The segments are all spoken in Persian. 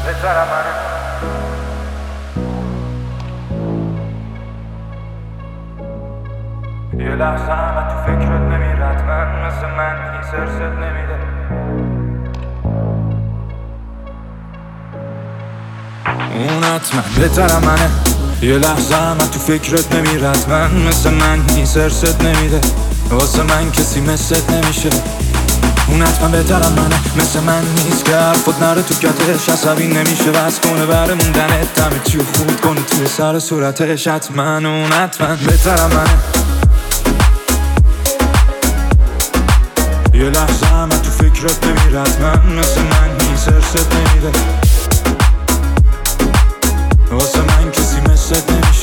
بهترم منه. یه لحظه همه تو فکرت نمیرد، من مثل من نیست، ارست نمیده. اون حتما بهترم منه. یه لحظه همه تو فکرت نمیرد، من مثل من نیست، ارست نمیده. واسه من کسی مثلت نمیشه. اون حتما بهترم منه، مثل من نیست که حرفت نره تو کتش. عصبی نمیشه بس کنه بره موندنت، همه چیو خورد کنه توی سر صورتش. حتما اون حتما بهترم منه. یه لحظه همه تو فکرت نمیرد، من مثل من نیست، ارست نمیده. واسه من کسی مثلت نمیشه.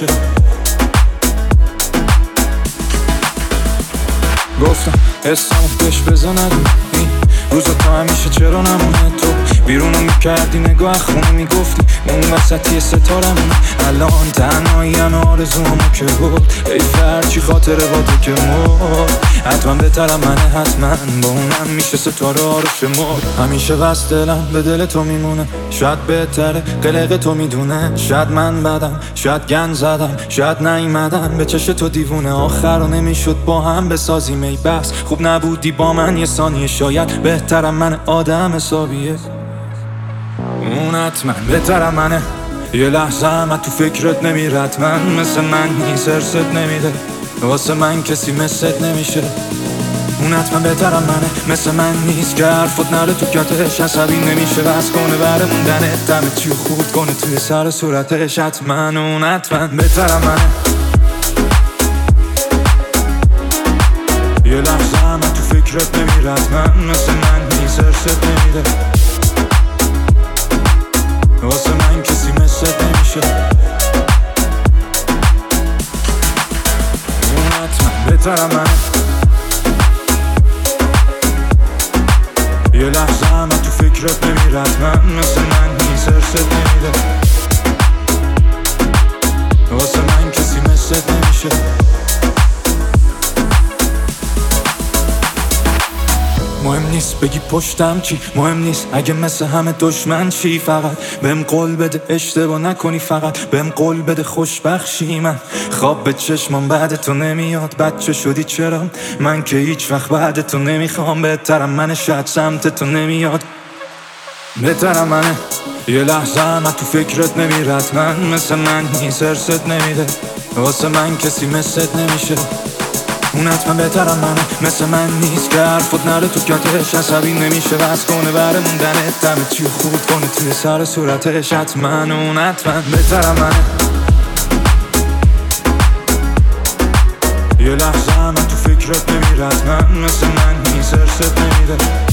گفتم حسامو بهش بزنم، این روزا تو همیشه چرا نمونه. تو بیرونو میکردی نگاه خونه میگفتی اون وسطی ستارمونه. الان تنهایی همه آرزومو که بود، ای فرچی خاطره با تو که مرد. حتما بهترم منه، حتما با اونم میشه ستاره ها رو شمرد. همیشه بس دلم به دل تو میمونه، شاید بهتره قلق تو میدونه. شاید من بدم، شاید گن زدم، شاید نیومدم به چش تو دیوونه. آخر رو نمیشد با هم بسازیم، ای بس خوب نبودی با من یه ثانیه. شاید بهترم من آدم حسابیه. اون حتما بهترم منه. یه لحظه همه تو فکرت نمیرد، من مثل من نیست، ارست نمیده. واسه من کسی مثلت نمیشه. اون حتما بهترم منه، مثل من نیست که حرفت نره تو کتش. عصبی نمیشه بس کنه بره موندنت، همه چیو خورد کنه توی سر صورتش. حتما اون حتما بهترم منه. یه لحظه همه تو فکرت نمیرد، من مثل من نیست، ارست نمیده. واسه من کسی مثلت نمیشه. اون حتما بهترم منه. یه لحظه همه تو فکرت نمیرد، من مثل من نیست، ارست نمیده. واسه من کسی مثلت نمیشه. مهم نیست بگی پشتم چی، مهم نیست اگه مثل همه دشمن چی. فقط بهم قول بده اشتباه نکنی، فقط بهم قول بده خوشبخشی. من خواب به چشمم بعد تو نمیاد، بچه شدی چرا؟ من که هیچ وقت بعد تو نمیخوام. بهترم منه، شاید سمت تو نمیاد. بهترم منه. یه لحظه همه تو فکرت نمیرد، من مثل من نیست، ارست نمیده. واسه من کسی مثلت نمیشه. اون حتما بهترم منه، مثل من نیست که حرفت نره تو کتش. عصبی نمیشه بس کنه بره موندنت، همه چیو خورد کنه توی سر صورتش. حتما اون حتما بهترم منه. یه لحظه همه تو فکرت نمیرد، من مثل من نیست، ارست نمیده.